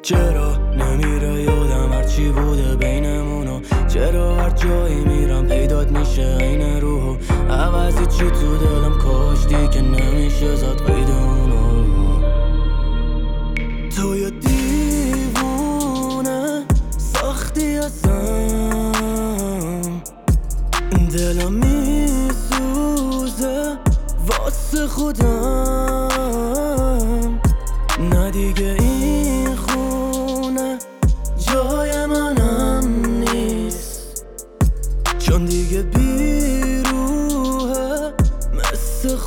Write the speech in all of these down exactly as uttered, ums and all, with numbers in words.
چرا نمیره یادم هرچی بوده بینمونو؟ چرا هر جایی میرم پیدات میشه این روحو؟ عوضی چی تو دلم کاشتی که نمیشه زد قید اونو. تو یه دیوونه ساختی ازم، دلم میسوزه واسه خودم. نه دیگه این خونه جای منم نیست، چون دیگه بیروحه مثل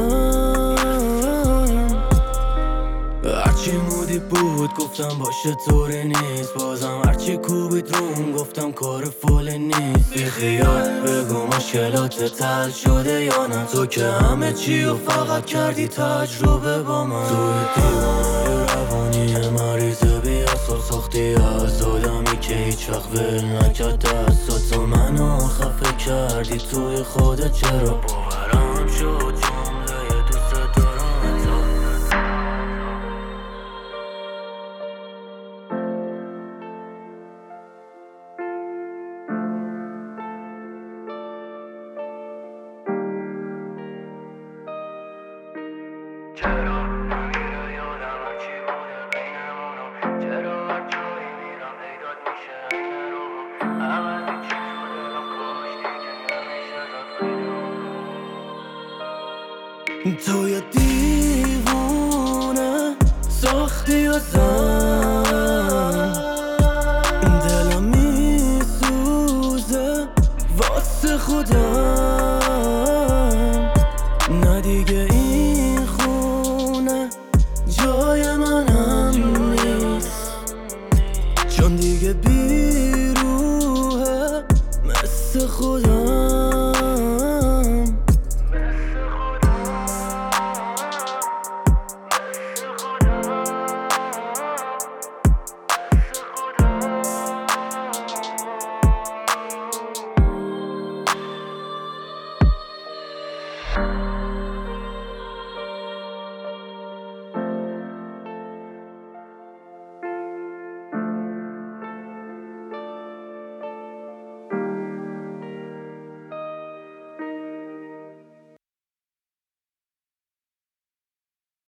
خودم. هرچی مودی بود گفتم باشه طوری نیست، بازم هرچی کوبید روم گفتم کار فول نیست. بی خیال بگو مشکلات حل شده یا نه؟ تو که همه چی و فقط کردی تجربه با من. توی دیوانه روانی مریضه بی اصال ساختی از آدمی که هیچ وقت ول نکرد دست. تو منو خفه کردی توی خودت، چرا باورم شد جمله دوست دارم تو. چرا نمیره یادم هرچی بوده بینمونو؟ چرا هر جایی میرم پیدات میشه این روحو؟ عوضی چی تو دلم کاشتی که نمیشه زد قید اونو. تو یه دیوونه ساختی ازم،